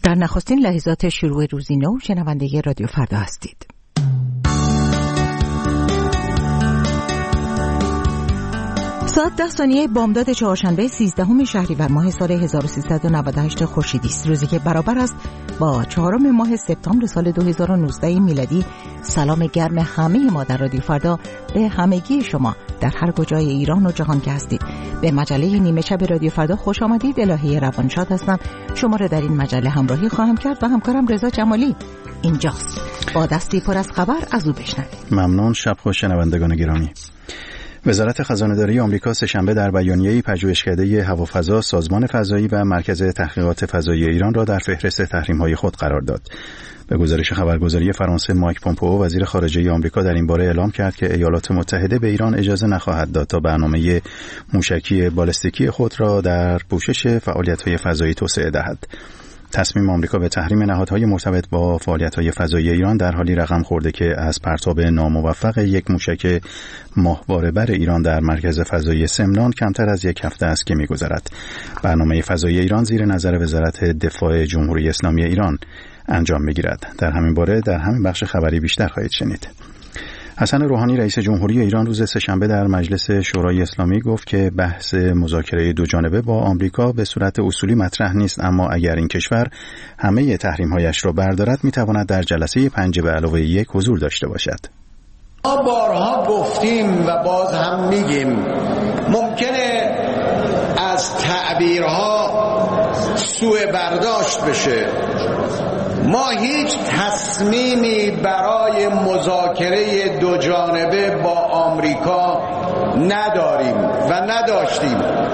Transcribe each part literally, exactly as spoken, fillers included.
در نخستین لحظات شروع روزی نو شنونده رادیو فردا هستید. ساعت ده ثانیه بامداد چهارشنبه سیزدهم شهریور ماه سال هزار و سیصد و نود و هشت خورشیدی است، روزی که برابر است با چهارم ماه سپتامبر سال دو هزار و نوزده میلادی. سلام گرم همه ما در رادیو فردا به همگی شما در هر کجای ایران و جهان که هستید. به مجله نیمه شب رادیو فردا خوش آمدید. الهی روانشاد هستم، شما را در این مجله همراهی خواهم کرد و همکارم رضا جمالی اینجاست. با دستی پر از خبر از او بشنوید. ممنون. شب خوش شنوندگان گرامی. وزارت خزانه‌داری آمریکا سه‌شنبه در بیانیه‌ای پژوهشکده هوافضا، سازمان فضایی و مرکز تحقیقات فضایی ایران را در فهرست تحریم‌های خود قرار داد. به گزارش خبرگزاری فرانسه، مایک پومپئو وزیر خارجه آمریکا در این باره اعلام کرد که ایالات متحده به ایران اجازه نخواهد داد تا برنامه موشکی بالستیکی خود را در پوشش فعالیت‌های فضایی توسعه دهد. تصمیم آمریکا به تحریم نهادهای مرتبط با فعالیت‌های فضایی ایران در حالی رقم خورده که از پرتاب ناموفق یک موشک ماهواره‌بر ایران در مرکز فضایی سمنان کمتر از یک هفته است که می‌گذرد. برنامه فضایی ایران زیر نظر وزارت دفاع جمهوری اسلامی ایران انجام می‌گیرد. در همین باره در همین بخش خبری بیشتر خواهید شنید. حسن روحانی رئیس جمهوری ایران روز سه‌شنبه در مجلس شورای اسلامی گفت که بحث مذاکره دو جانبه با آمریکا به صورت اصولی مطرح نیست، اما اگر این کشور همه تحریم‌هایش را بردارد می‌تواند در جلسه پنج به علاوه یک حضور داشته باشد. ما بارها گفتیم و باز هم میگیم ممکنه از تعبیرها سوء برداشت بشه. ما هیچ تصمیمی برای مذاکره دو جانبه با آمریکا نداریم و نداشتیم.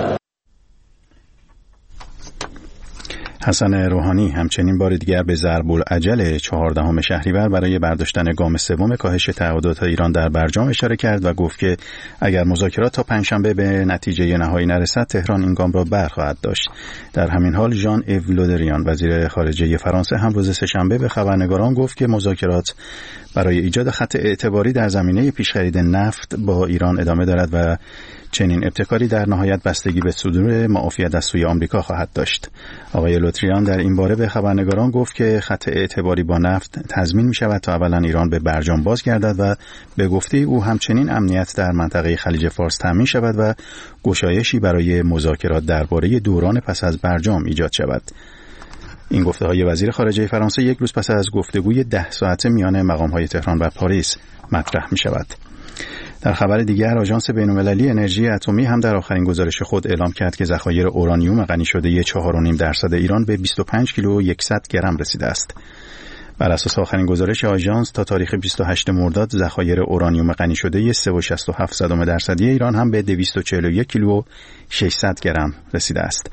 حسن روحانی همچنین بار دیگر به ضرب العجل چهاردهم شهریور برای برداشتن گام سوم کاهش تعهدات ایران در برجام اشاره کرد و گفت که اگر مذاکرات تا پنجشنبه به نتیجه نهایی نرسد، تهران این گام را برخواهد داشت. در همین حال ژان ایو لودریان وزیر خارجه فرانسه هم روز سه‌شنبه به خبرنگاران گفت که مذاکرات برای ایجاد خط اعتباری در زمینه پیشخرید نفت با ایران ادامه دارد و چنین ابتکاری در نهایت بستگی به صدور معافیت از سوی آمریکا خواهد داشت. آقای لوتریان در این باره به خبرنگاران گفت که خط اعتباری با نفت تضمین می شود تا اولا ایران به برجام بازگردد و به گفته او همچنین امنیت در منطقه خلیج فارس تامین شود و گشایشی برای مذاکرات درباره دوران پس از برجام ایجاد شود. این گفته های وزیر خارجه فرانسه یک روز پس از گفتگوی ده ساعته میان مقام های تهران و پاریس مطرح می شود. در خبر دیگر، آژانس بین‌المللی انرژی اتمی هم در آخرین گزارش خود اعلام کرد که ذخایر اورانیوم غنی شده چهار و نیم درصد ایران به بیست و پنج کیلو و صد گرم رسیده است. بر اساس آخرین گزارش آژانس تا تاریخ بیست و هشتم مرداد ذخایر اورانیوم غنی شده سه و شصت و هفت درصدی ایران هم به دویست و چهل و یک کیلو و ششصد گرم رسیده است.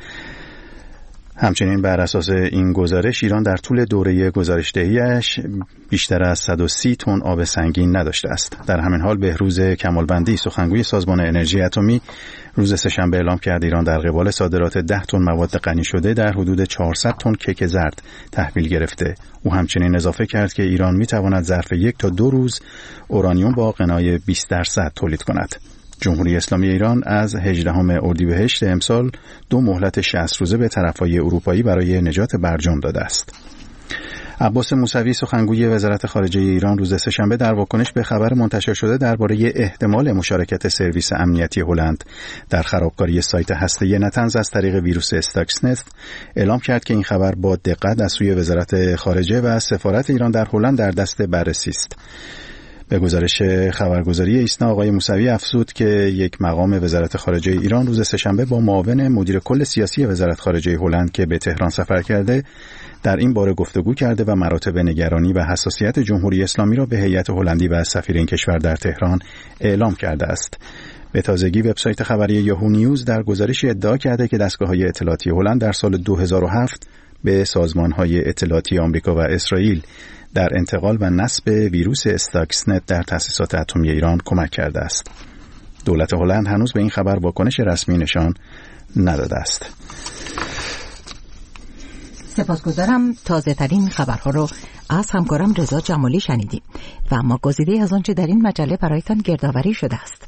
همچنین بر اساس این گزارش ایران در طول دوره گزارش‌دهی‌اش بیشتر از صد و سی تن آب سنگین نداشته است. در همین حال بهروز کمالبندی سخنگوی سازمان انرژی اتمی روز سه‌شنبه اعلام کرد ایران در قبال صادرات ده تن مواد غنی شده در حدود چهارصد تن کیک زرد تحویل گرفته. او همچنین اضافه کرد که ایران می‌تواند ظرف یک تا دو روز اورانیوم با غنای بیست درصد تولید کند. جمهوری اسلامی ایران از هجدهم اردیبهشت امسال دو مهلت شصت روزه به طرفهای اروپایی برای نجات برجام داده است. عباس موسوی سخنگوی وزارت خارجه ایران روز سه‌شنبه در واکنش به خبر منتشر شده درباره احتمال مشارکت سرویس امنیتی هلند در خرابکاری سایت هسته‌ای نتنز از طریق ویروس استاکسنت اعلام کرد که این خبر با دقت از سوی وزارت خارجه و سفارت ایران در هلند در دست بررسی است. به گزارش خبرگزاری ایسنا آقای موسوی افزود که یک مقام وزارت خارجه ایران روز سه‌شنبه با معاون مدیر کل سیاسی وزارت خارجه هلند که به تهران سفر کرده در این باره گفتگو کرده و مراتب نگرانی و حساسیت جمهوری اسلامی را به هیئت هلندی و سفیر این کشور در تهران اعلام کرده است. به تازگی وبسایت خبری یاهو نیوز در گزارشی ادعا کرده که دستگاه‌های اطلاعاتی هلند در سال دو هزار و هفت به سازمان‌های اطلاعاتی آمریکا و اسرائیل در انتقال و نصب ویروس استاکسنت در تأسیسات اتمی ایران کمک کرده است. دولت هلند هنوز به این خبر واکنش رسمی نشان نداده است. سپاسگزارم. تازه ترین خبرها رو از همکارم رضا جمالی شنیدیم و اما گزیده از آنچه در این مجله برایتان گردآوری شده است.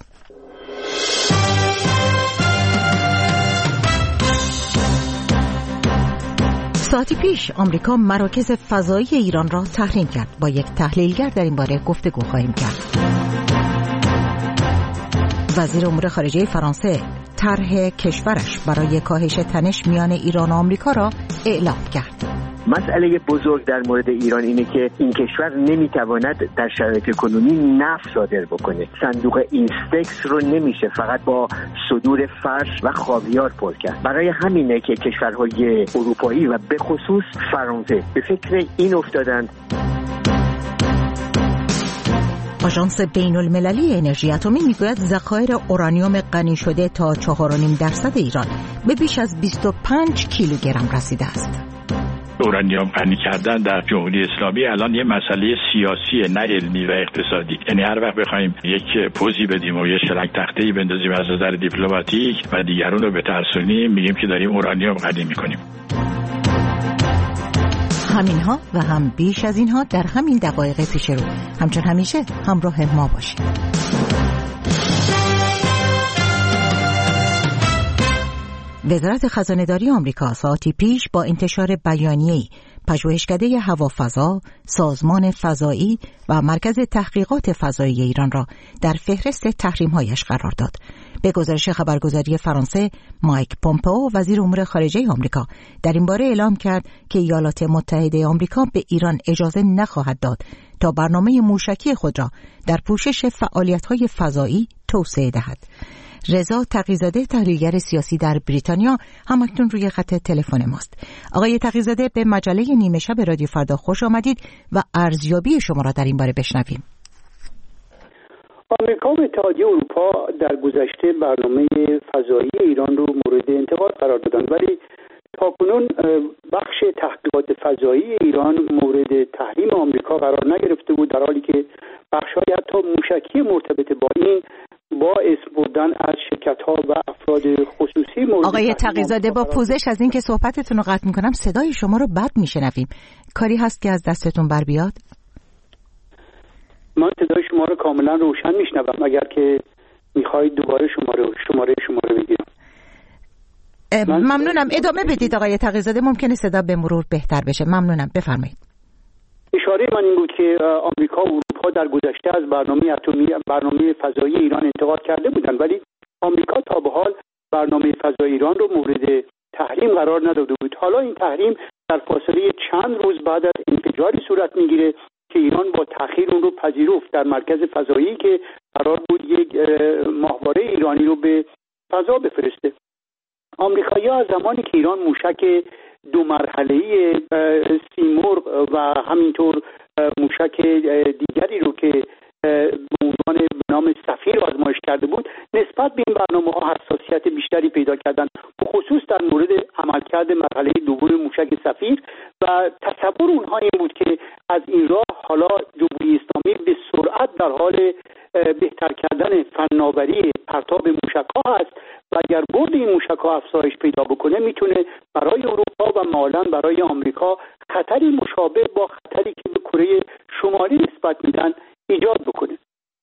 ساعتی پیش آمریکا مراکز فضایی ایران را تحریم کرد. با یک تحلیلگر در این باره گفتگو خواهیم کرد. وزیر امور خارجه فرانسه طرح کشورش برای کاهش تنش میان ایران و آمریکا را اعلام کرد. مسئله بزرگ در مورد ایران اینه که این کشور نمیتواند در شرایط کنونی نفت صادر بکنه. صندوق اینستکس رو نمیشه فقط با صدور فرش و خاویار پر کرد. برای همینه که کشورهای اروپایی و به خصوص فرانسه به فکر این افتادند. آژانس بین المللی انرژی اتمی میگوید ذخایر اورانیوم غنی شده تا چهار و نیم درصد ایران به بیش از بیست و پنج کیلوگرم رسیده است. اورانیوم غنی کردن در جمهوری اسلامی الان یه مسئله سیاسی، نه علمی و اقتصادی. یعنی هر وقت بخوایم یک پوزی بدیم و یه شلنگ تخته‌ای بندازیم از نظر دیپلماتیک و دیگران رو بترسونیم، میگیم که داریم اورانیوم غنی میکنیم. همینها و هم بیش از اینها در همین دقایق پیش رو. همچون همیشه همراه ما باشید. وزارت خزانه‌داری آمریکا ساعتی پیش با انتشار بیانیه‌ای پژوهشکده هوافضا، سازمان فضایی و مرکز تحقیقات فضایی ایران را در فهرست تحریم‌هایش قرار داد. به گزارش خبرگزاری فرانسه، مایک پومپئو وزیر امور خارجه آمریکا در این باره اعلام کرد که ایالات متحده آمریکا به ایران اجازه نخواهد داد تا برنامه موشکی خود را در پوشش فعالیت‌های فضایی توسعه دهد. رضا تقی‌زاده تحلیلگر سیاسی در بریتانیا همکنون روی خط تلفن ماست. آقای تقی‌زاده، به مجله نیمه شب رادیو فردا خوش آمدید و ارزیابی شما را در این باره بشنویم. آمریکا و اتحادیه اروپا در گذشته برنامه فضایی ایران رو مورد انتقاد قرار دادند، ولی تاکنون بخش تحقیقات فضایی ایران مورد تحریم آمریکا قرار نگرفته بود، در حالی که بخش‌های حتی موشکی مرتبط با این با اسم بردن از شرکت‌ها و افراد خصوصی مورد. آقای تقی‌زاده، با پوزش از این که صحبتتون رو قطع می‌کنم، صدای شما رو بد می‌شنویم. کاری هست که از دستتون بر بیاد؟ من صدای شما رو کاملا روشن میشنوم. اگر که میخواهید دوباره شماره شماره شما رو بگیرم. ممنونم. ادامه بدید آقای تقی‌زاده، ممکنه صدا به مرور بهتر بشه. ممنونم، بفرمایید. اشاره من این بود که آمریکا و اروپا در گذشته از برنامه اتمی برنامه فضایی ایران انتقاد کرده بودند، ولی آمریکا تا به حال برنامه فضایی ایران رو مورد تحریم قرار نداده بود. حالا این تحریم در فاصله چند روز بعد از انفجاری صورت میگیره که ایران با تأخیر اون رو پذیرفت در مرکز فضایی که قرار بود یک ماهواره ایرانی رو به فضا بفرسته. آمریکایی‌ها از زمانی که ایران موشک دو مرحله‌ای سیمرغ و همینطور موشک دیگری رو که به عنوان به نام سفیر آزمایش کرده بود، نسبت به این برنامه‌ها حساسیت بیشتری پیدا کردند، به خصوص در مورد عملکرد مرحله دوم موشک سفیر، و تصور اونها این بود که از این راه حالا جمهوری اسلامی به سرعت در حال بهتر کردن فناوری پرتاب موشک‌ها است و اگر برد این موشک‌ها افزایش پیدا بکنه میتونه برای اروپا و معمولاً برای آمریکا خطری مشابه با خطری که به کره شمالی نسبت میدن ایجاد بکنه.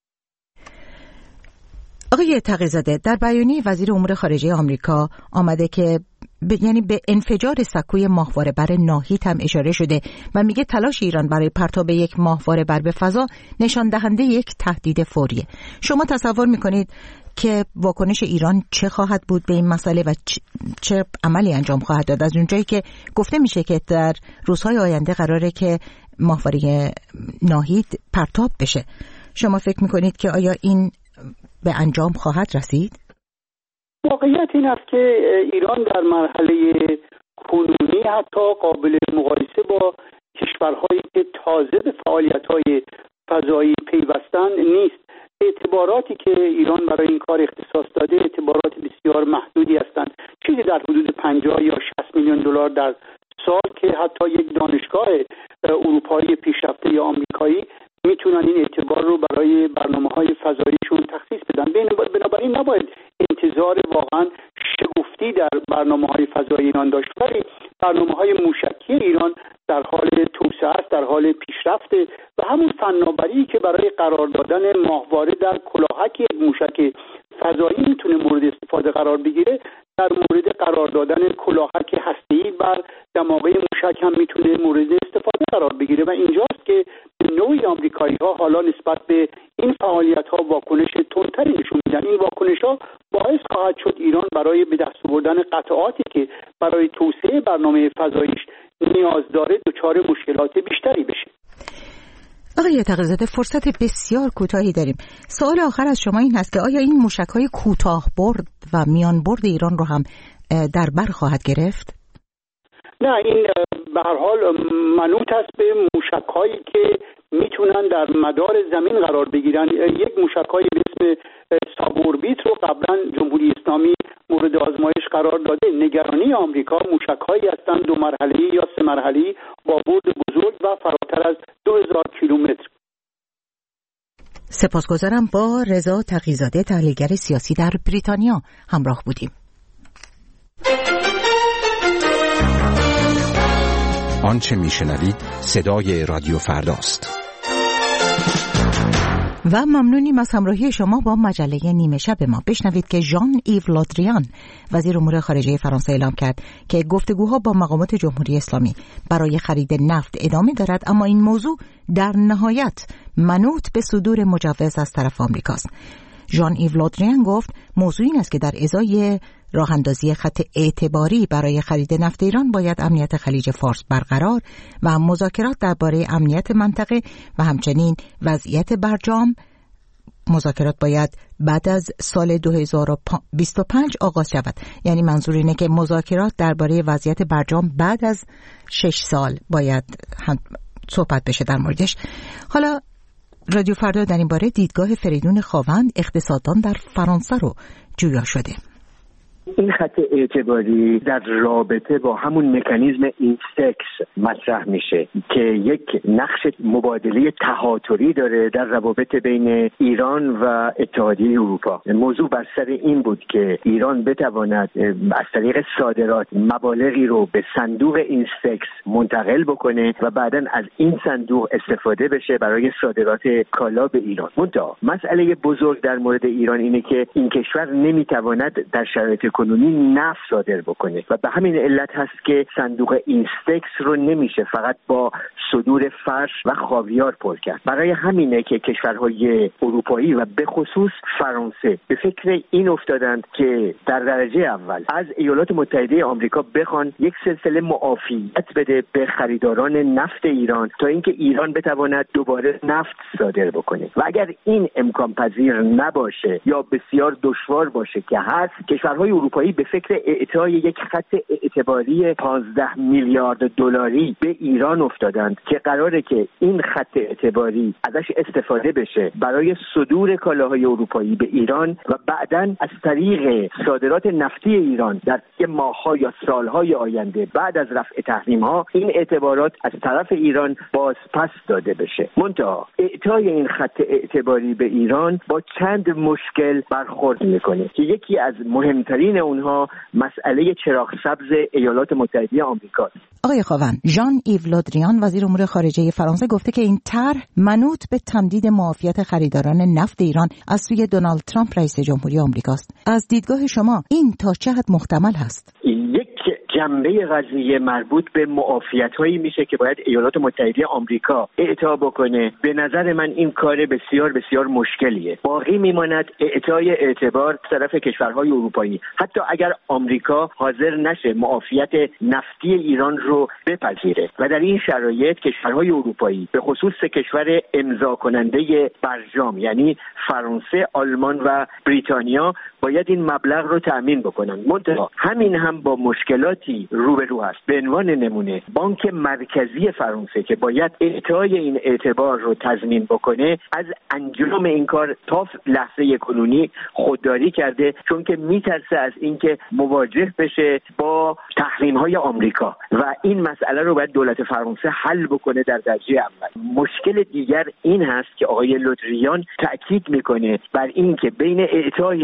آقای تقی‌زاده، در بیانیه وزیر امور خارجه آمریکا آمده که ب... یعنی به انفجار سکوی ماهواره بر ناهید هم اشاره شده و میگه تلاش ایران برای پرتاب یک ماهواره بر به فضا نشان دهنده یک تهدید فوریه. شما تصور میکنید که واکنش ایران چه خواهد بود به این مسئله و چه عملی انجام خواهد داد، از اونجایی که گفته میشه که در روزهای آینده قراره که ماهواره ناهید پرتاب بشه؟ شما فکر میکنید که آیا این به انجام خواهد رسید؟ واقعیت این است که ایران در مرحله کنونی حتی قابل مقایسه با کشورهایی که تازه به فعالیت‌های فضایی پیوستن نیست. اعتباراتی که ایران برای این کار اختصاص داده اعتبارات بسیار محدودی هستند، چیزی در حدود پنجاه یا شصت میلیون دلار در سال که حتی یک دانشگاه اروپایی پیشرفته یا آمریکایی میتونن این اعتبار رو برای برنامه‌های فضاییشون تخصیص بدن. بنابراین نباید انتظار واقعا شگفتی در برنامه‌های فضایی ایران داشت، ولی برنامه‌های موشکی ایران در حال توسعه است، در حال پیشرفته و همون فناوری که برای قرار دادن ماهواره در کلاهک موشک فضایی میتونه مورد استفاده قرار بگیره در مورد قرار دادن کلاهک هسته‌ای بر دماغه موشک هم میتونه مورد استفاده قرار بگیره و اینجاست که نوعی آمریکایی‌ها حالا نسبت به این فعالیت‌ها واکنش تندتری نشون میدن. این واکنش‌ها باعث خواهد شد ایران برای به دست آوردن قطعاتی که برای توسعه برنامه فضاییش نیاز داره دچار مشکلات بیشتری بشه. آقای تقی‌زاده، فرصت بسیار کوتاهی داریم. سوال آخر از شما این هست که آیا این موشک‌های کوتاه برد و میان برد ایران رو هم در بر خواهد گرفت؟ نه، این به هر حال منوط است به موشک‌هایی که میتونن در مدار زمین قرار بگیرن. یک موشک‌هایی به اسم سابوربیت رو قبلا جمهوری اسلامی مورد آزمایش قرار داده. نگرانی آمریکا موشک‌هایی هستند دو مرحله‌ای یا سه مرحله‌ای با برد بزرگ و فراتر از دو هزار کیلومتر. سپاسگزارم. با رضا تقی‌زاده، تحلیلگر سیاسی در بریتانیا همراه بودیم. آنچه میشنوید صدای رادیو فرداست. و ممنونیم از همراهی شما با مجله نیمه شب ما. بشنوید که ژان ایو لودریان وزیر امور خارجه فرانسه اعلام کرد که گفتگوها با مقامات جمهوری اسلامی برای خرید نفت ادامه دارد، اما این موضوع در نهایت منوط به صدور مجوز از طرف آمریکاست. ژان ایو لودریان گفت موضوع این است که در ازای راه اندازی خط اعتباری برای خرید نفت ایران باید امنیت خلیج فارس برقرار و مذاکرات درباره امنیت منطقه و همچنین وضعیت برجام مذاکرات باید بعد از سال دو هزار و بیست و پنج آغاز شود. یعنی منظور اینه که مذاکرات درباره وضعیت برجام بعد از شش سال باید صحبت بشه در موردش. حالا رادیو فردا در این باره دیدگاه فریدون خاوند، اقتصاددان در فرانسه رو جویا شده. این خط اعتباری در رابطه با همون مکانیزم اینستکس مطرح میشه که یک نقش مبادله تهاتری داره در روابط بین ایران و اتحادیه اروپا. موضوع بر سر این بود که ایران بتواند از طریق صادرات مبالغی رو به صندوق اینستکس منتقل بکنه و بعداً از این صندوق استفاده بشه برای صادرات کالا به ایران. منتها مسئله بزرگ در مورد ایران اینه که این کشور نمیتواند در شرایط کنونی نفت صادر بکنه و به همین علت هست که صندوق اینستکس رو نمیشه فقط با صدور فرش و خاویار پر کرد. برای همینه که کشورهای اروپایی و به خصوص فرانسه به فکر این افتادند که در درجه اول از ایالات متحده آمریکا بخوان یک سلسله معافیت بده به خریداران نفت ایران تا اینکه ایران بتواند دوباره نفت صادر بکنه و اگر این امکان پذیر نباشه یا بسیار دشوار باشه که هست، کشورهای اروپایی به فکر اعطای یک خط اعتباری پانزده میلیارد دلاری به ایران افتادند که قراره که این خط اعتباری ازش استفاده بشه برای صدور کالاهای اروپایی به ایران و بعداً از طریق صادرات نفتی ایران در ماه‌ها یا سال‌های آینده بعد از رفع تحریم‌ها این اعتبارات از طرف ایران باز پس داده بشه. منتها اعطای این خط اعتباری به ایران با چند مشکل برخورد میکنه که یکی از مهمترین اونها مسئله چراغ سبز ایالات متحده آمریکاست. آقای خاوند، ژان ایو لودریان وزیر امور خارجه فرانسه گفته که این طرح منوط به تمدید معافیت خریداران نفت ایران از سوی دونالد ترامپ رئیس جمهوری آمریکاست. از دیدگاه شما این تا چه حد محتمل هست؟ یک جنبه قضیه مربوط به معافیت‌هایی میشه که باید ایالات متحده آمریکا اعطا بکنه. به نظر من این کار بسیار بسیار مشکلیه. باقی میماند اعطای اعتبار طرف کشورهای اروپایی. حتی اگر آمریکا حاضر نشه معافیت نفتی ایران رو بپذیره و در این شرایط کشورهای اروپایی به خصوص سه کشور امضا کننده برجام یعنی فرانسه، آلمان و بریتانیا باید این مبلغ رو تأمین بکنن. منتها همین هم با مشکلاتی روبرو است. به عنوان نمونه بانک مرکزی فرانسه که باید اعطای این اعتبار رو تضمین بکنه از انجام این کار تا لحظه کنونی خودداری کرده، چون که میترسه از اینکه مواجه بشه با تحریم‌های آمریکا و این مسئله رو باید دولت فرانسه حل بکنه در درجه اول. مشکل دیگر این هست که آقای لودریان تأکید میکنه بر این که بین اعطای این اعتبار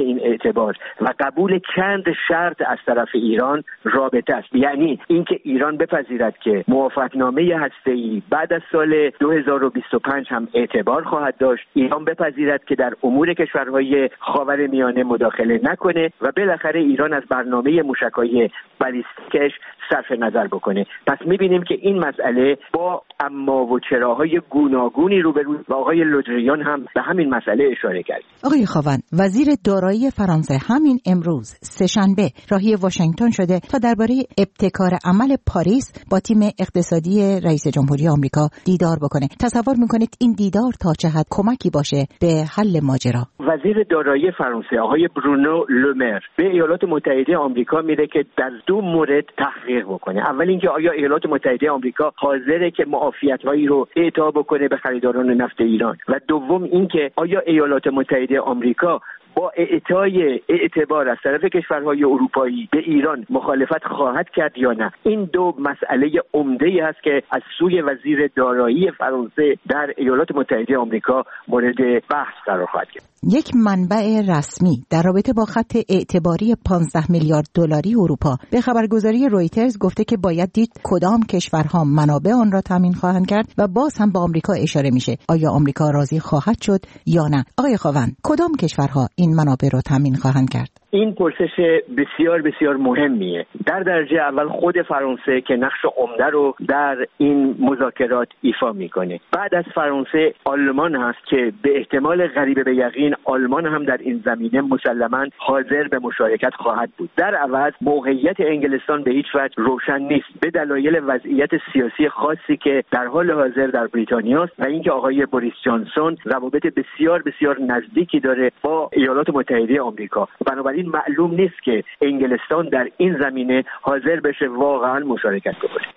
اعتبار و قبول چند شرط از طرف ایران رابطه است. یعنی اینکه ایران بپذیرد که موافقتنامه هسته‌ای بعد از سال دو هزار و بیست و پنج هم اعتبار خواهد داشت، ایران بپذیرد که در امور کشورهای خاورمیانه مداخله نکنه و بالاخره ایران از برنامه موشک‌های بالیستیکش صرف نظر بکنه. پس می‌بینیم که این مسئله با اما و چراهای گوناگونی روبرو و آقای لودریان هم به همین مسئله اشاره کرد. آقای خاوند، وزیر دارایی فرانسه همین امروز سه‌شنبه راهی واشنگتن شده تا درباره ابتکار عمل پاریس با تیم اقتصادی رئیس جمهوری آمریکا دیدار بکنه. تصور میکنید این دیدار تا چه حد کمکی باشه به حل ماجرا؟ وزیر دارایی فرانسه آقای برونو لومر به ایالات متحده آمریکا میره که در دو مورد تحقیق بکنه. اول اینکه آیا ایالات متحده آمریکا حاضره که معافیت‌هایی رو اعطا بکنه به خریداران نفت ایران، و دوم اینکه آیا ایالات متحده آمریکا با اعطای اعتبار از طرف کشورهای اروپایی به ایران مخالفت خواهد کرد یا نه. این دو مسئله عمده‌ای است که از سوی وزیر دارایی فرانسه در ایالات متحده آمریکا مورد بحث قرار خواهد گرفت. یک منبع رسمی در رابطه با خط اعتباری پانزده میلیارد دلاری اروپا به خبرگزاری رویترز گفته که باید دید کدام کشورها منابع آن را تامین خواهند کرد و باز هم با آمریکا اشاره میشه آیا آمریکا راضی خواهد شد یا نه. آقای خاوند، کدام کشورها این منابع را تامین خواهند کرد؟ این پرسش بسیار بسیار مهمیه. در درجه اول خود فرانسه که نقش عمده رو در این مذاکرات ایفا میکنه. بعد از فرانسه آلمان هست که به احتمال غریب به یقین آلمان هم در این زمینه مسلماً حاضر به مشارکت خواهد بود. در عوض موقعیت انگلستان به هیچ وجه روشن نیست به دلایل وضعیت سیاسی خاصی که در حال حاضر در بریتانیا است و اینکه آقای بوریس جانسون روابط بسیار بسیار نزدیکی داره با ایالات متحده آمریکا. بنابراین این معلوم نیست که انگلستان در این زمینه حاضر بشه واقعا مشارکت کنه.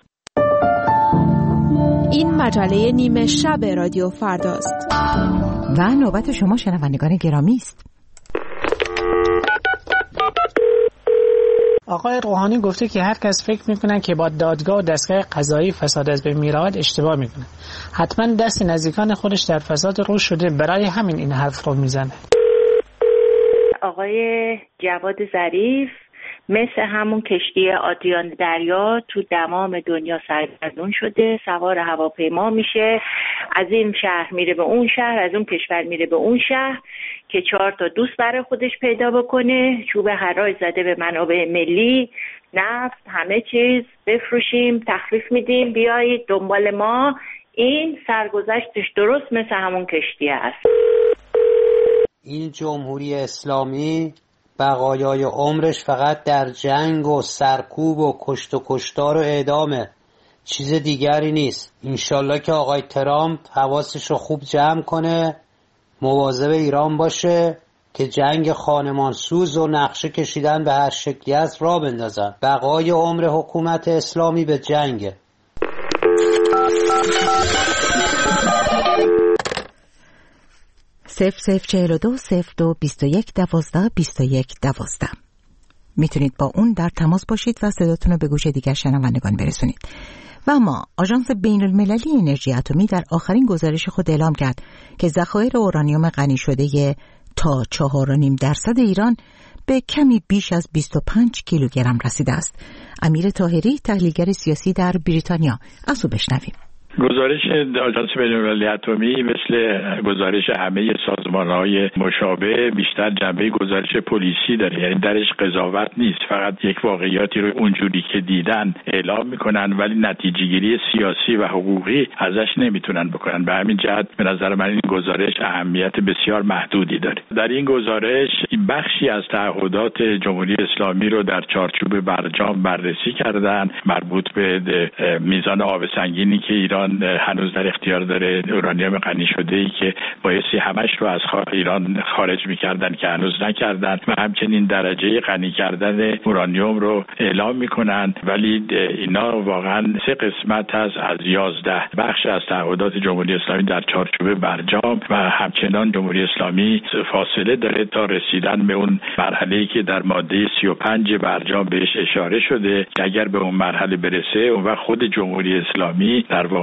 این مجله نیمه شب رادیو فرداست و نوبت شما شنوندگان گرامی است. آقای روحانی گفته که هر کس فکر میکنه که با دادگاه و دستگاه قضایی فساد از بین میرود اشتباه میکنه. حتما دست نزدیکان خودش در فساد روش شده، برای همین این حرف رو میزنه. آقای جواد ظریف مثل همون کشتی آدریان دریا تو تمام دنیا سرگردون شده، سوار هواپیما میشه، از این شهر میره به اون شهر، از اون کشور میره به اون شهر که چهار تا دوست برای خودش پیدا بکنه، چوب حرای زده به منابع ملی، نفت، همه چیز بفروشیم، تخفیف میدیم، بیایید دنبال ما. این سرگذشتش درست مثل همون کشتی است. این جمهوری اسلامی بقایای عمرش فقط در جنگ و سرکوب و کشت و کشتار و اعدامه، چیز دیگری نیست. انشالله که آقای ترامپ حواسش رو خوب جمع کنه، مواظب ایران باشه که جنگ خانمانسوز و نقشه کشیدن به هر شکلی از را بندازن. بقای عمر حکومت اسلامی به جنگه. صفر صفر چهل و دو صفر دو بیست و یک دوازده بیست و یک دوازده میتونید با اون در تماس باشید و صداتون رو به گوش دیگر شنوندگان برسونید. و اما آژانس بین المللی انرژی اتمی در آخرین گزارش خود اعلام کرد که ذخایر اورانیوم غنی شده تا چهار و نیم درصد ایران به کمی بیش از بیست و پنج کیلوگرم رسیده است. امیر طاهری، تحلیلگر سیاسی در بریتانیا، از او بشنویم. گزارش آژانس بین‌المللی اتمی مثل گزارش همه سازمان‌های مشابه بیشتر جنبه گزارش پلیسی داره، یعنی درش قضاوت نیست، فقط یک واقعیاتی رو اونجوری که دیدن اعلام میکنن ولی نتیجه‌گیری سیاسی و حقوقی ازش نمیتونن بکنن. به همین جهت به نظر من این گزارش اهمیت بسیار محدودی داره. در این گزارش بخشی از تعهدات جمهوری اسلامی رو در چارچوب برجام بررسی کردن، مربوط به میزان آب سنگینی که ایران هنوز در اختیار داره، اورانیوم غنی شده ای که بایستی همش رو از ایران خارج میکردن که هنوز نکردن، و همچنین درجه غنی کردن اورانیوم رو اعلام میکنن. ولی اینا واقعا سه قسمت هست از یازده بخش از تعهدات جمهوری اسلامی در چارچوب برجام، و همچنان جمهوری اسلامی فاصله داره تا رسیدن به اون مرحله‌ای که در ماده سی و پنج برجام بهش اشاره شده که اگر به اون مرحله برسه اون وقت خود جمهوری اسلامی در واقع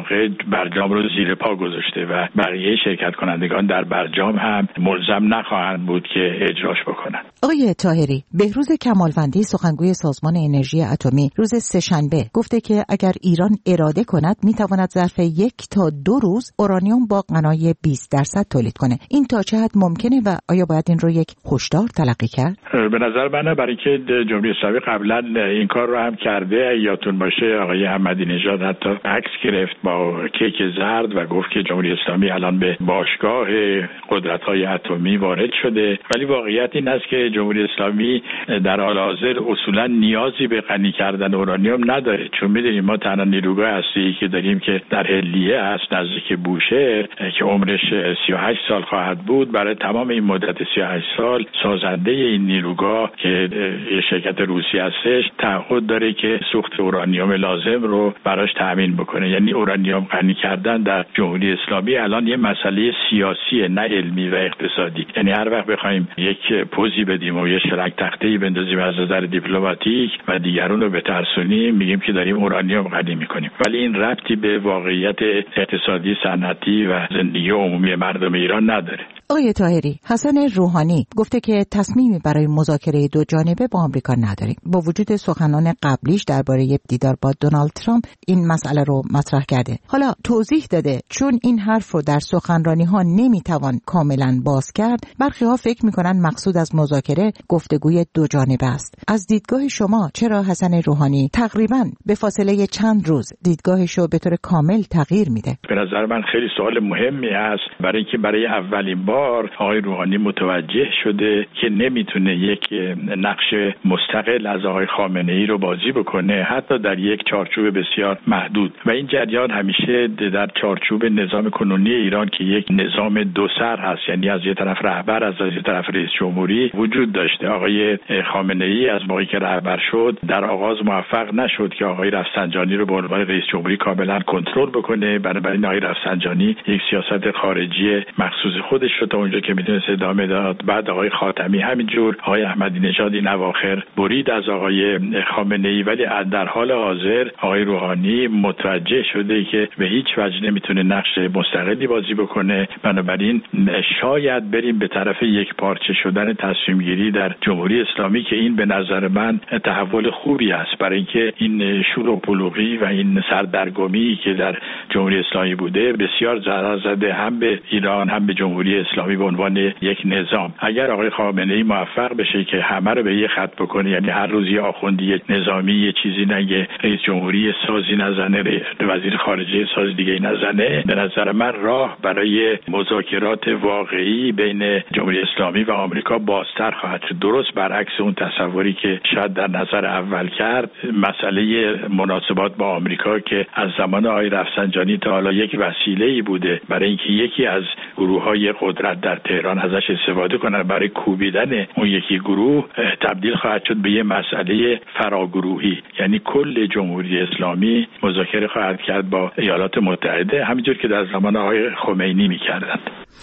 واقع برجام رو زیر پا گذاشته و بقیه شرکت کنندگان در برجام هم ملزم نخواهند بود که اجراش بکنن. آقای طاهری، بهروز کمالوندی سخنگوی سازمان انرژی اتمی روز سه‌شنبه گفته که اگر ایران اراده کند میتواند ظرف یک تا دو روز اورانیوم با غنای بیست درصد تولید کنه. این تا چه حد ممکنه و آیا باید این رو یک هشدار تلقی کرد؟ به نظر من برای که جمهوری اسلامی قبلا این کار رو هم کرده، یادتون باشه آقای احمدی نژاد حتی عکس گرفت با کیک زرد و گفت که جمهوری اسلامی الان به باشگاه قدرت‌های اتمی وارد شده، ولی واقعیت این است که جمهوری اسلامی در حال حاضر اصولا نیازی به غنی کردن اورانیوم نداره، چون می‌دونیم ما تنها نیروگاه هسته‌ای که داریم که در هلیه است نزدیک بوشهر که عمرش سی و هشت سال خواهد بود. برای تمام این مدت سی و هشت سال سازنده این نیروگاه که یه شرکت روسی هستش تعهد داره که سوخت اورانیوم لازم رو براش تامین بکنه. یعنی اورانیوم غنی کردن در جمهوری اسلامی الان یه مسئله سیاسیه نه علمی و اقتصادی. یعنی هر وقت بخوایم یک پوزی بدیم و یه شلنگ تخته‌ای بندازیم از نظر دیپلماتیک و دیگران رو بترسونیم میگیم که داریم اورانیوم غنی میکنیم، ولی این ربطی به واقعیت اقتصادی، صنعتی و زندگی عمومی مردم ایران نداره. آقای طاهری، حسن روحانی گفته که تصمیمی برای مذاکره دو جانبه با آمریکا نداریم. با وجود سخنان قبلیش درباره دیدار با دونالد ترامپ این مسئله رو مطرح کرده. حالا توضیح داده چون این حرف رو در سخنرانی‌ها نمیتوان کاملا باز کرد، برخی‌ها فکر می‌کنن مقصود از مذاکره گفتگوی دو جانبه است. از دیدگاه شما چرا حسن روحانی تقریباً به فاصله چند روز دیدگاهش رو به طور کامل تغییر میده؟ به نظر من خیلی سوال مهمی است، برای اینکه برای اولین بار آقای روحانی متوجه شده که نمیتونه یک نقش مستقل از آقای خامنه‌ای رو بازی بکنه، حتی در یک چارچوب بسیار محدود. و این جریان همیشه در چارچوب نظام کنونی ایران که یک نظام دو سر هست، یعنی از یک طرف رهبر از یک طرف رئیس جمهوری وجود داشته. آقای خامنه‌ای از موقعی که رهبر شد در آغاز موفق نشد که آقای رفسنجانی رو به عنوان رئیس جمهوری کاملا کنترل بکنه، بنابراین آقای رفسنجانی یک سیاست خارجی مخصوص خودش رو تا اونجا که میتونست ادامه داد. بعد آقای خاتمی همینجور، آقای احمدی نژاد این اواخر برید از آقای خامنه‌ای، ولی در حال حاضر آقای روحانی متوجه شده که به هیچ وجه نمیتونه نقش مستقلی بازی بکنه. بنابراین شاید بریم به طرف یک پارچه شدن تصمیم گیری در جمهوری اسلامی که این به نظر من تحول خوبی است، برای اینکه این شور و بلوغی و این سردرگمی که در جمهوری اسلامی بوده بسیار ضرر زده هم به ایران هم به جمهوری اسلامی به عنوان یک نظام. اگر آقای خامنه‌ای موفق بشه که همه رو به یک خط بکنه، یعنی هر روز یه آخوندی یک نظامی یه چیزی نگه، رئیس جمهوری سازی نزنه، وزیر خارجه ساز دیگه نزنه، به نظر من راه برای مذاکرات واقعی بین جمهوری اسلامی و آمریکا بازتر خواهد شد. درست برعکس اون تصوری که شاید در نظر اول کرد، مسئله مناسبات با آمریکا که از زمان آقای رفسنجانی تا حالا یک وسیله‌ای بوده برای اینکه یکی از گروه‌های قدرت در تهران ازش استفاده کنن برای کوبیدن اون یکی گروه، تبدیل خواهد شد به یه مسئله فراگروهی. یعنی کل جمهوری اسلامی مذاکره خواهد کرد با ایالات متحده، همینجور که در زمان آقای خمینی می‌کردند.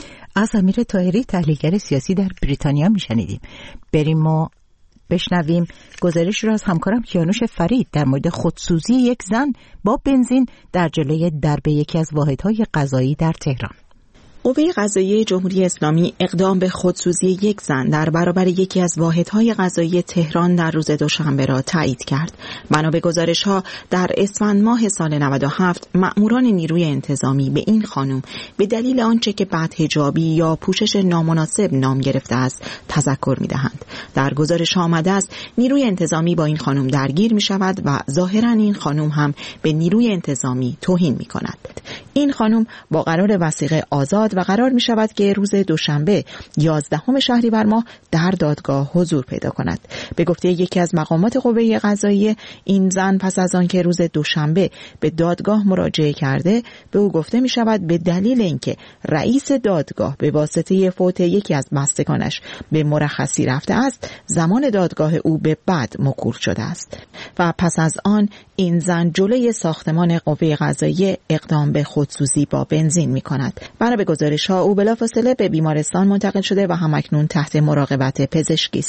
از امیر طاهری تحلیلگر سیاسی در بریتانیا میشنیدیم. بریم و بشنویم گزارش رو از همکارم کیانوش فرید در مورد خودسوزی یک زن با بنزین در جلوی درب یکی از واحدهای غذایی در تهران. قوه قضاییه جمهوری اسلامی اقدام به خودسوزی یک زن در برابر یکی از واحدهای قضایی تهران در روز دوشنبه را تایید کرد. بنا به گزارش‌ها در اسفند ماه سال نود و هفت مأموران نیروی انتظامی به این خانم به دلیل آنچه که بدحجابی یا پوشش نامناسب نام گرفته است تذکر می‌دهند. در گزارش آمده است نیروی انتظامی با این خانم درگیر می‌شود و ظاهراً این خانم هم به نیروی انتظامی توهین می‌کند. این خانم با قرار وثیقه آزاد و قرار می شود که روز دوشنبه یازدهم شهریور ماه در دادگاه حضور پیدا کند. به گفته یکی از مقامات قوه قضاییه، این زن پس از آن که روز دوشنبه به دادگاه مراجعه کرده، به او گفته می شود به دلیل اینکه رئیس دادگاه به واسطه فوت یکی از بستگانش به مرخصی رفته است، زمان دادگاه او به بعد موکول شده است و پس از آن این زن جلوی ساختمان قوه قضاییه اقدام به خودسوزی با بنزین می کند. بنا به گزارش‌ها او بلافاصله به بیمارستان منتقل شده و همکنون تحت مراقبت پزشکی است.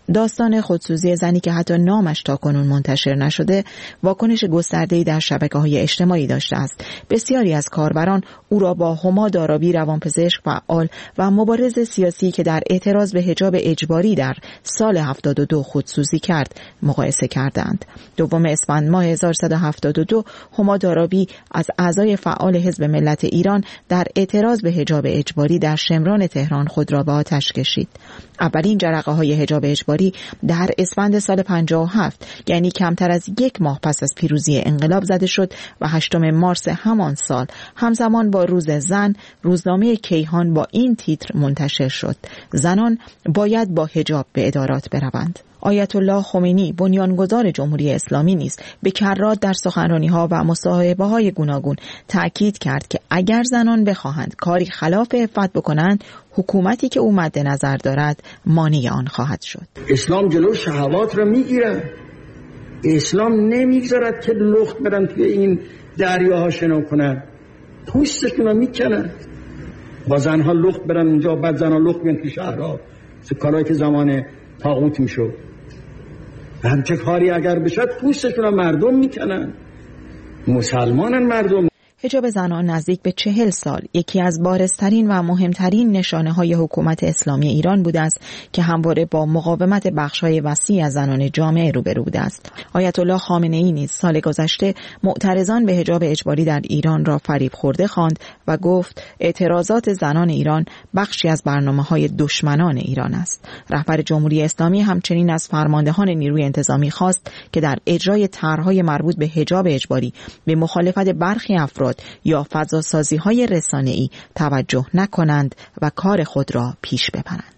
داستان خودسوزی زنی که حتی نامش تا کنون منتشر نشده واکنش گسترده‌ای در شبکه‌های اجتماعی داشته است. بسیاری از کاربران او را با هما دارابی، روانپزشک فعال و مبارز سیاسی که در اعتراض به حجاب اجباری در سال هفتاد و دو خودسوزی کرد مقایسه کردند. دوم اسفند ماه هزار و سیصد و هفتاد و دو هما دارابی از اعضای فعال حزب ملت ایران در اعتراض به حجاب اجباری در شمران تهران خود را به آتش کشید. اولین جرقه های حجاب اجباری در اسفند سال پنجاه و هفت، یعنی کمتر از یک ماه پس از پیروزی انقلاب زده شد و هشتم مارس همان سال همزمان با روز زن، روزنامه کیهان با این تیتر منتشر شد: زنان باید با حجاب به ادارات بروند. آیت الله خمینی بنیانگذار جمهوری اسلامی نیز به کرات در سخنرانی‌ها و مصاحبه‌های گوناگون تأکید کرد که اگر زنان بخواهند کاری خلاف عفت بکنند، حکومتی که او مد نظر دارد مانع آن خواهد شد. اسلام جلو شهوات را میگیرد. اسلام نمیگذارد که لخت برن توی این دریاها شنا کنند. پوستشون را میکنند. با زنها لخت برن اونجا، بعد زنها لخت بیان توی شهرها. کارهایی که زمان طاغوت میشد. همچه کاری اگر بشد پوستشون را مردم میکنن. مسلمانن مردم. حجاب زنان نزدیک به چهل سال یکی از بارزترین و مهمترین نشانه های حکومت اسلامی ایران بوده است که همواره با مقاومت بخش‌های وسیع از زنان جامعه روبرو بوده است. آیت الله خامنه‌ای نیز سال گذشته معترضان به حجاب اجباری در ایران را فریب خورده خواند و گفت اعتراضات زنان ایران بخشی از برنامه‌های دشمنان ایران است. رهبر جمهوری اسلامی همچنین از فرماندهان نیروی انتظامی خواست که در اجرای طرح‌های مربوط به حجاب اجباری به مخالفت برخی افراد یا فضاسازی‌های رسانه‌ای توجه نکنند و کار خود را پیش ببرند.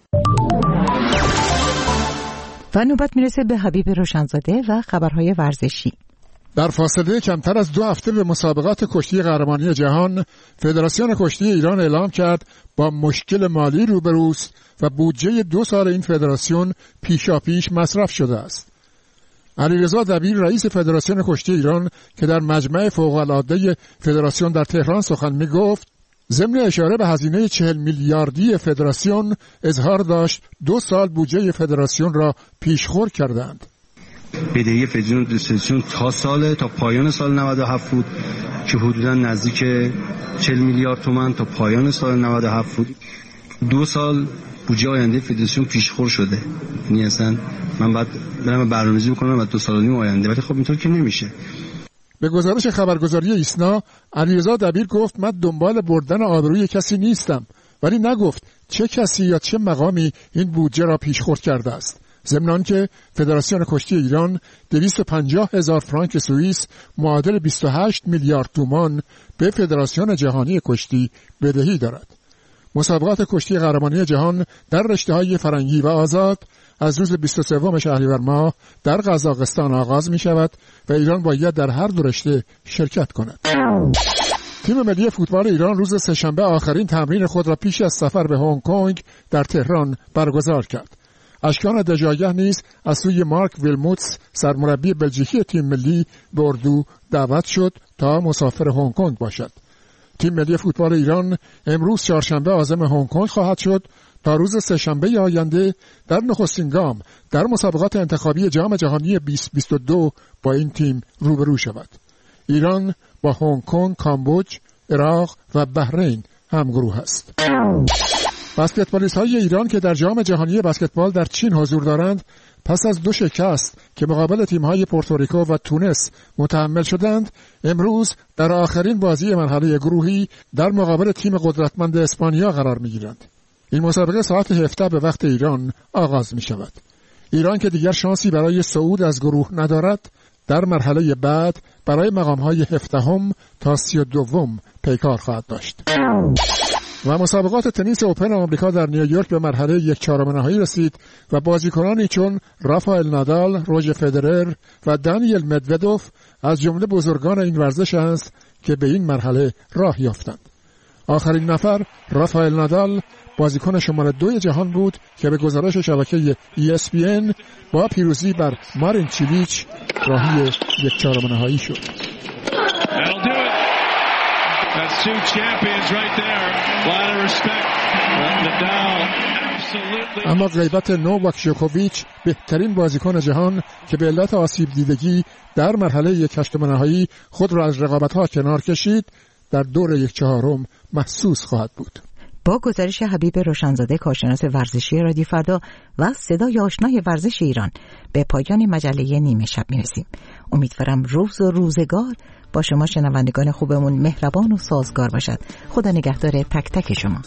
و نوبت میرسه به حبیب روشنزاده و خبرهای ورزشی. در فاصله کمتر از دو هفته به مسابقات کشتی قهرمانی جهان، فدراسیون کشتی ایران اعلام کرد با مشکل مالی روبروست و بودجه دو سال این فدراسیون پیشاپیش مصرف شده است. علیرضا دبیر رئیس فدراسیون کشتی ایران که در مجمع فوق‌العاده فدراسیون در تهران سخن می‌گفت، ضمن اشاره به هزینه چهل میلیاردی فدراسیون اظهار داشت دو سال بودجه فدراسیون را پیشخور کردند. بدهی فدراسیون تا سال تا پایان سال نود و هفت بود که حدوداً نزدیک چهل میلیارد تومان تا پایان سال نود و هفت بود. دو سال بودجه آینده فدراسیون پیشخور شده. یعنی اصلا من بعد برام برنامه‌ریزی بکنم و دو سال و نیم آینده، ولی خب اینطور که نمیشه. به گزارش خبرگزاری ایسنا، علیرضا دبیر گفت من دنبال بردن آبروی کسی نیستم، ولی نگفت چه کسی یا چه مقامی این بودجه را پیشخورد کرده است. ضمن آنکه فدراسیون کشتی ایران دویست و پنجاه هزار فرانک سوئیس معادل بیست و هشت میلیارد تومان به فدراسیون جهانی کشتی بدهی دارد. مسابقات کشتی قهرمانی جهان در رشته‌های فرنگی و آزاد از روز بیست و سوم شهریور ماه در قزاقستان آغاز می شود و ایران باید در هر دو رشته شرکت کند. تیم ملی فوتبال ایران روز سه‌شنبه آخرین تمرین خود را پیش از سفر به هنگ کنگ در تهران برگزار کرد. اشکان دژآگه نیز از سوی مارک ویلموتس سرمربی بلژیکی تیم ملی به اردو دعوت شد تا مسافر هنگ کنگ باشد. تیم ملی فوتبال ایران امروز چهارشنبه عازم هنگ کنگ خواهد شد تا روز سه‌شنبه آینده در نخستین گام در مسابقات انتخابی جام جهانی بیست بیست و دو با این تیم روبرو شود. ایران با هنگ کنگ، کامبوج، عراق و بحرین همگروه است. بسکتبالیست های ایران که در جام جهانی بسکتبال در چین حضور دارند، پس از دو شکست که مقابل تیم‌های پورتوریکو و تونس متحمل شدند، امروز در آخرین بازی مرحله گروهی در مقابل تیم قدرتمند اسپانیا قرار می‌گیرند. این مسابقه ساعت هفده به وقت ایران آغاز می‌شود. ایران که دیگر شانسی برای صعود از گروه ندارد، در مرحله بعد برای مقام‌های هفدهم تا سی و دوم پیکار خواهد داشت. و مسابقات تنیس اوپن آمریکا در نیویورک به مرحله یک چهارم نهایی رسید و بازیکنانی چون رافائل نادال، روژر فدرر و دانیل مدودوف از جمله بزرگان این ورزش است که به این مرحله راه یافتند. آخرین نفر رافائل نادال بازیکن شماره دو جهان بود که به گزارش شبکه ای اس پی ان با پیروزی بر مارین چیلیچ راهی یک چهارم نهایی شد. That's two champions right there. A lot of respect. Nadal اما غیبت نوواک جوکوویچ بهترین بازیکن جهان که به علت آسیب دیدگی در مرحله یک هشتم نهایی خود را از رقابت‌ها کنار کشید در دور یک چهارم محسوس خواهد بود. با گزارش حبیب روشنزاده کارشناس ورزشی رادیو فردا و صدای آشنای ورزش ایران به پایان مجله نیمه شب میرسیم. امیدوارم روز و روزگار با شما شنوندگان خوبمون مهربان و سازگار باشد. خدا نگهدار تک تک شما.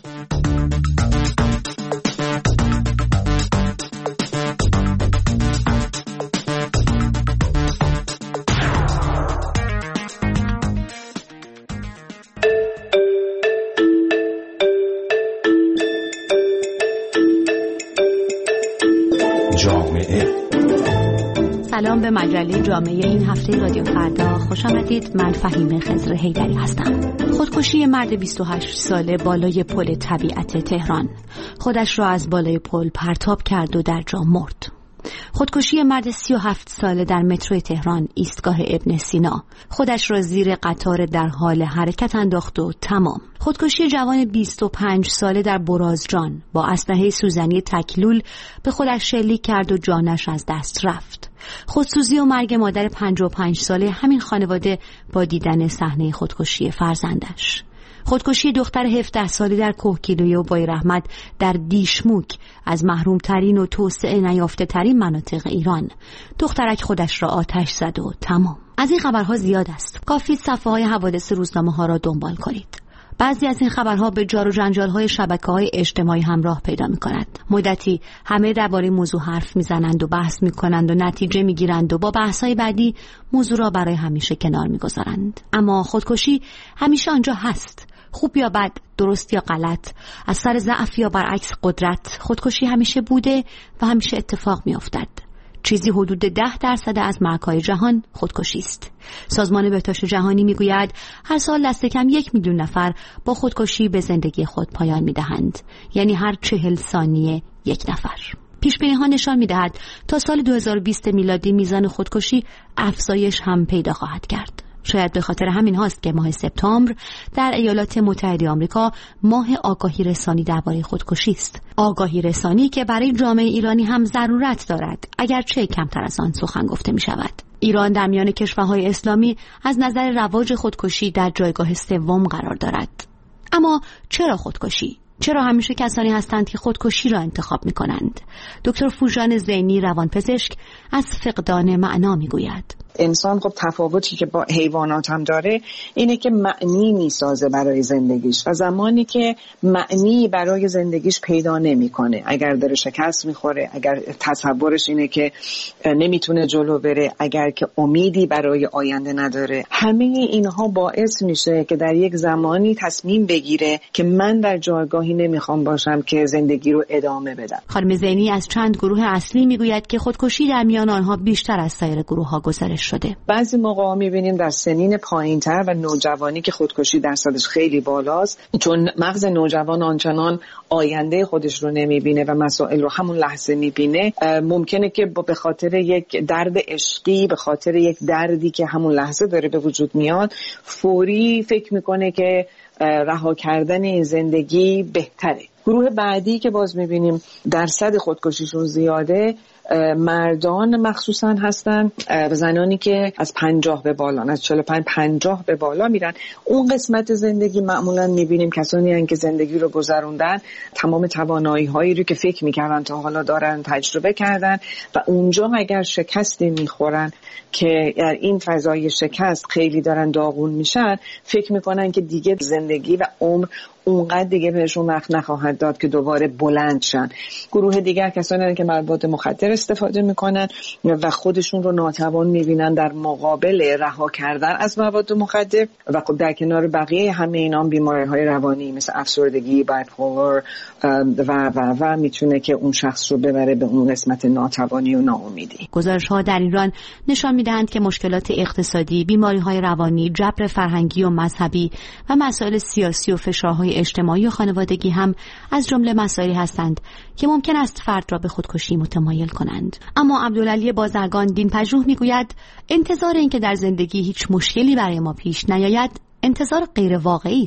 سلام به مجله جامعه این هفته رادیو فردا. خوش آمدید. من فهیم خضر حیدری هستم. خودکشی مرد بیست و هشت ساله بالای پل طبیعت تهران. خودش را از بالای پل پرتاب کرد و در جا مرد. خودکشی مرد سی و هفت ساله در مترو تهران ایستگاه ابن سینا. خودش را زیر قطار در حال حرکت انداخت و تمام. خودکشی جوان بیست و پنج ساله در برازجان با اسلحه سوزنی تکلول به خودش شلیک کرد و جانش از دست رفت. خودسوزی و مرگ مادر پنجاه و پنج ساله همین خانواده با دیدن صحنه خودکشی فرزندش. خودکشی دختر هفده ساله در کوهگیلویه و بایرحمد در دیشموک از محرومترین و توسعه نیافته ترین مناطق ایران. دخترک خودش را آتش زد و تمام. از این خبرها زیاد است. کافی صفحه های حوادث روزنامه ها را دنبال کنید. بعضی از این خبرها به جار و جنجال های شبکه‌های اجتماعی همراه پیدا می‌کند. مدتی همه درباره موضوع حرف می‌زنند و بحث می‌کنند و نتیجه می‌گیرند و با بحث‌های بعدی موضوع را برای همیشه کنار می‌گذارند. اما خودکشی همیشه آنجا هست. خوب یا بد، درست یا غلط، از سر ضعف یا برعکس قدرت، خودکشی همیشه بوده و همیشه اتفاق می‌افتد. چیزی حدود ده درصد از مرگ‌های جهان خودکشی است. سازمان بهداشت جهانی میگوید هر سال دست کم یک میلیون نفر با خودکشی به زندگی خود پایان میدهند. یعنی هر چهل ثانیه یک نفر. پیش‌بینی‌ها نشان می‌دهد تا سال دو هزار و بیست میلادی میزان خودکشی افزایش هم پیدا خواهد کرد. شاید به خاطر همین هاست که ماه سپتامبر در ایالات متحده آمریکا ماه آگاهی رسانی درباره خودکشی است. آگاهی رسانی که برای جامعه ایرانی هم ضرورت دارد، اگرچه کمتر از آن سخن گفته می شود. ایران در میان کشورهای اسلامی از نظر رواج خودکشی در جایگاه سوم قرار دارد. اما چرا خودکشی؟ چرا همیشه کسانی هستند که خودکشی را انتخاب می کنند؟ دکتر فوژان زینی روانپزشک از فقدان معنا می گوید. انسان خب تفاوتی که با حیوانات هم داره اینه که معنی میسازه برای زندگیش و زمانی که معنی برای زندگیش پیدا نمیکنه، اگر داره شکست میخوره، اگر تصورش اینه که نمیتونه جلو بره، اگر که امیدی برای آینده نداره، همه اینها باعث میشه که در یک زمانی تصمیم بگیره که من در جایگاهی نمیخوام باشم که زندگی رو ادامه بدم. خانم زینی از چند گروه اصلی میگوید که خودکشی در میان آنها بیشتر از سایر گروه ها گزارش شده. بعضی موقع میبینیم در سنین پایینتر و نوجوانی که خودکشی درصدش خیلی بالاست، چون مغز نوجوان آنچنان آینده خودش رو نمیبینه و مسائل رو همون لحظه میبینه، ممکنه که به خاطر یک درد عشقی، به خاطر یک دردی که همون لحظه داره به وجود میاد، فوری فکر میکنه که رها کردن این زندگی بهتره. گروه بعدی که باز میبینیم درصد خودکشیشون زیاده، مردان مخصوصا هستن، زنانی که از پنجاه به بالا، از چهل و پنج پنجاه به بالا میرن. اون قسمت زندگی معمولا میبینیم کسانی هستن که زندگی رو گذروندن، تمام توانایی هایی رو که فکر میکردن تا حالا دارن تجربه کردن و اونجا اگر شکستی میخورن که این فضای شکست خیلی دارن داغون میشن، فکر میکنن که دیگه زندگی و عمر اونقدر دیگه بهشون وقت نخواهد داد که دوباره بلند شن. گروه دیگر کسانی هستند که مواد مخدر استفاده میکنن و خودشون رو ناتوان میبینن در مقابل رها کردن از مواد مخدر و خب در کنار بقیه همه اینا بیماری‌های روانی مثل افسردگی، بایپولار و و و میتونه که اون شخص رو ببره به اون قسمت ناتوانی و ناامیدی. گزارش‌ها در ایران نشان میدهند که مشکلات اقتصادی، بیماری‌های روانی، جبر فرهنگی و مذهبی و مسائل سیاسی و فشارهای اجتماعی و خانوادگی هم از جمله مسائلی هستند که ممکن است فرد را به خودکشی متمایل کنند. اما عبدالعلی بازرگان دین پژوه میگوید انتظار این که در زندگی هیچ مشکلی برای ما پیش نیاید انتظار غیر واقعی است.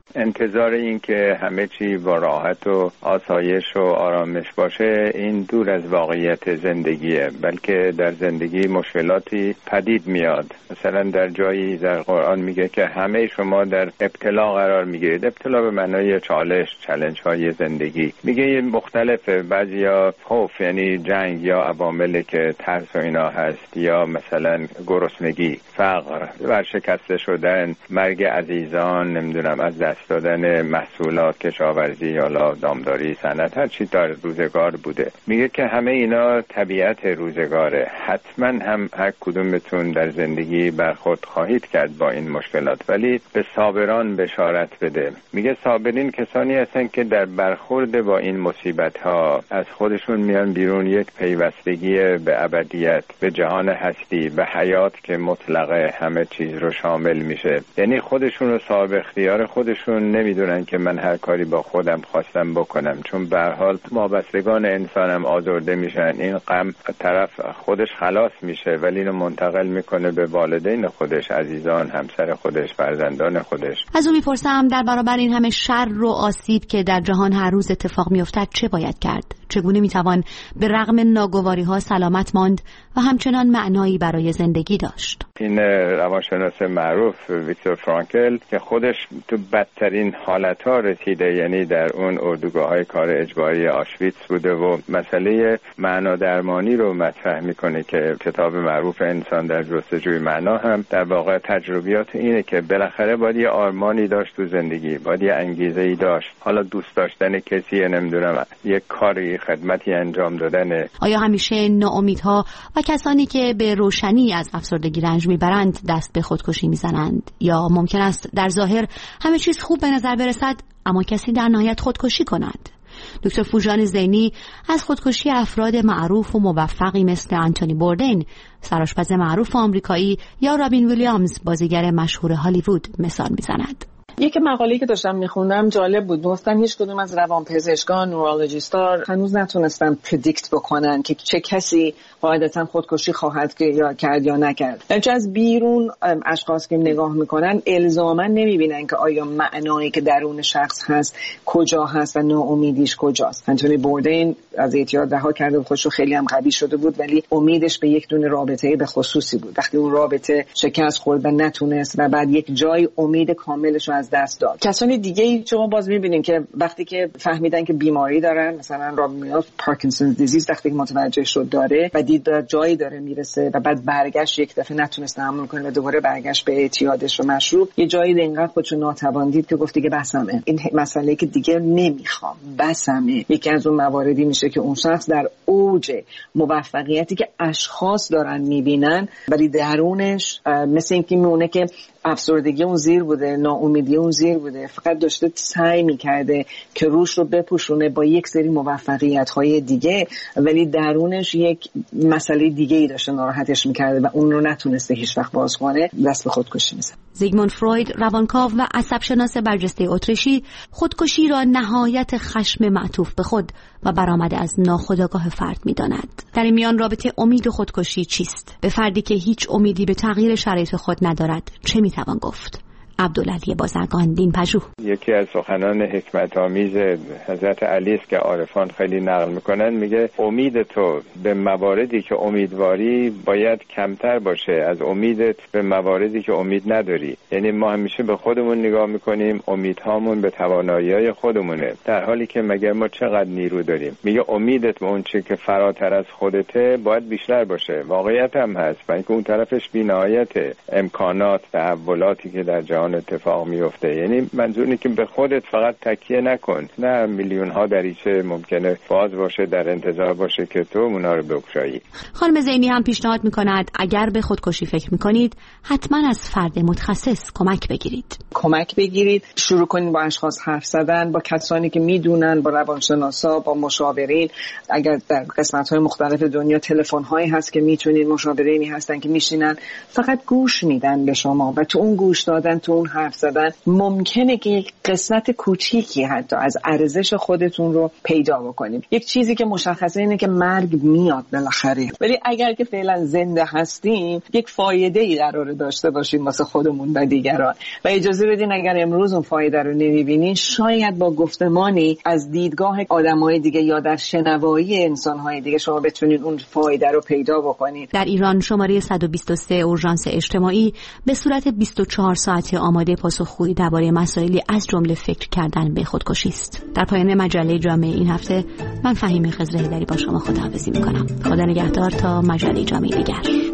انتظار این که همه چی با راحت و آسایش و آرامش باشه این دور از واقعیت زندگیه، بلکه در زندگی مشکلاتی پدید میاد. مثلا در جایی در قرآن میگه که همه شما در ابتلا قرار میگیرید. ابتلا به معنای چالش، چالش های زندگی. میگه مختلفه، بعضیا خوف یعنی جنگ یا عواملی که ترس و اینا هست، یا مثلا گرسنگی، فقر، ورشکسته شدن، مرگ عزیزان، نمیدونم از دست دادن محصولات کشاورزی یا دامداری، صنعت، هر چی در روزگار بوده. میگه که همه اینا طبیعت روزگاره. حتما هم هر کدومتون در زندگی برخورد خواهید کرد با این مشکلات، ولی به صابران بشارت بده. میگه صابرین کسانی هستن که در برخورد با این مصیبت ها از خودشون میان بیرون، یک پیوستگی به ابدیت، به جهان هستی، به حیات که مطلقه همه چیز رو شامل میشه. یعنی خودشون رو صاحب اختیار خودشون نمیدونن که من هر کاری با خودم خواستم بکنم، چون به هر حال وابستگان انسانم آزرده میشن. این غم طرف خودش خلاص میشه ولی اینو منتقل میکنه به والدین خودش، عزیزان، همسر خودش، فرزندان خودش. از او میپرسم در برابر این همه شر و آسیب که در جهان هر روز اتفاق میافتد چه باید کرد؟ چگونه میتوان به رغم ناگواری‌ها سلامت ماند و همچنان معنایی برای زندگی داشت؟ این روانشناس معروف ویکتور فرانکل که خودش تو بدترین حالت‌ها رسیده، یعنی در اون اردوگاه‌های کار اجباری آشویتس بوده و مسئله معنا درمانی رو مطرح میکنه که کتاب معروف انسان در جستجوی معنا هم در واقع تجربیات اینه که بالاخره باید یه آرمانی داشت تو زندگی، باید یه انگیزه‌ای داشت، حالا دوست داشتن کسی، نمیدونم یک کاری، خدمتی انجام دادن. آیا همیشه ناامیدها و کسانی که به روشنی از افسردگی رنج میبرند دست به خودکشی میزنند؟ یا ممکن است در ظاهر همه چیز خوب به نظر برسد اما کسی در نهایت خودکشی کند؟ دکتر فوجان زینی از خودکشی افراد معروف و موفقی مثل انتونی بوردین، سرآشپز معروف آمریکایی، یا رابین ویلیامز، بازیگر مشهور هالیوود، مثال میزند. یک مقاله‌ای که داشتم میخوندم جالب بود. گفتن هیچ کدوم از روانپزشکان، نورولوژیست‌ها هنوز نتونستن پردیکت بکنن که چه کسی قاعدتاً خودکشی خواهد یا کرد یا نکرد. چون از بیرون اشخاص که نگاه میکنن الزاما نمیبینن که آیا معنایی که درون شخص هست کجا هست و ناامیدیش کجاست. انتونی بوردین از اعتیاد رها کرده بود، خودشو خیلی هم قوی شده بود، ولی امیدش به یک دونه رابطه به خصوصی بود. وقتی اون رابطه شکست خورد و نتونست و بعد یک جای امید کاملش رو از دست داد. کسانی دیگه شما باز میبینین که وقتی که فهمیدن که بیماری دارن، مثلا رابین پارکینسون دیزیز، وقتی که متوجه شد داره و دید داره جایی داره میرسه و بعد برگشت، یک دفعه نتونست تحمل کنه و دوباره برگشت به اعتیادش و مشروب، یه جایی اینقدر خودشو ناتوان دید که گفت دیگه بسمه، این مسئله که دیگه نمیخوام، بسمه. یکی از اون مواردی میشه که اون شخص در اوج موفقیتی که اشخاص دارن میبینن ولی درونش مثل اینکه میمونه که افسردگی اون زیر بوده، ناامیدی اون زیر بوده، فقط داشته سعی میکرده که روش رو بپوشونه با یک سری موفقیت‌های دیگه، ولی درونش یک مسئله دیگه‌ای داشته ناراحتش میکرده و اون رو نتونسته هیچ وقت باز کنه، دست به خودکشی میزنه. زیگموند فروید، روانکاو و عصبشناس برجسته اتریشی، خودکشی را نهایت خشم معطوف به خود و برآمده از ناخودآگاه فرد می‌داند. در این میان رابطه امید و خودکشی چیست؟ به فردی که هیچ امیدی به تغییر شرایط خود ندارد چه میتوان گفت؟ عبدالعلی بازرگان، دین پژوه. یکی از سخنان حکمت آمیز حضرت علی است که عارفان خیلی نقل میکنن، میگه امید تو به مواردی که امیدواری باید کمتر باشه از امیدت به مواردی که امید نداری. یعنی ما همیشه به خودمون نگاه میکنیم، امیدهامون به توانایی‌های خودمونه، در حالی که مگر ما چقدر نیرو داریم. میگه امیدت به اون چیزی که فراتر از خودته باید بیشتر باشه. واقعیت هم هست، بلکه اون طرفش بی‌نهایت امکانات، تحولاتی که در جهان اتفاق میفته. یعنی منظور اینه که به خودت فقط تکیه نکن، نه میلیون ها دریچه ممکنه باز باشه در انتظار باشه که تو اونا رو بگشایی. خانم زینی هم پیشنهاد میکند اگر به خودکشی فکر میکنید حتما از فرد متخصص کمک بگیرید. کمک بگیرید، شروع کنید با اشخاص حرف زدن، با کسانی که میدونن، با روانشناسا، با مشاورین. اگر در قسمت‌های مختلف دنیا تلفن‌هایی هست که میتونید، مشاورینی هستن که میشینن فقط گوش میدن به شما و تو اون گوش دادن، تو اون حرف زدن ممکنه که یک قسمت کوچیکی حتی از ارزش خودتون رو پیدا بکنیم. یک چیزی که مشخصه اینه که مرگ میاد بالاخره، ولی اگر که فعلا زنده هستیم یک فایده ای قراره داشته باشیم واسه خودمون و دیگران. و اجازه بدین اگر امروز اون فایده رو نمیبینین، شاید با گفتمانی از دیدگاه آدمای دیگه یا در شنوایی انسانهای دیگه شما بتونید اون فایده رو پیدا بکنید. در ایران شماره صد و بیست و سه اورژانس اجتماعی به صورت بیست و چهار ساعته آماده پاسخگویی درباره مسائلی از جمله فکر کردن به خودکشی است. در پایان مجله جامعه این هفته من فهیمه خضر هیدری با شما خداحافظی می‌کنم. خدا نگهدار تا مجله جامعه دیگر.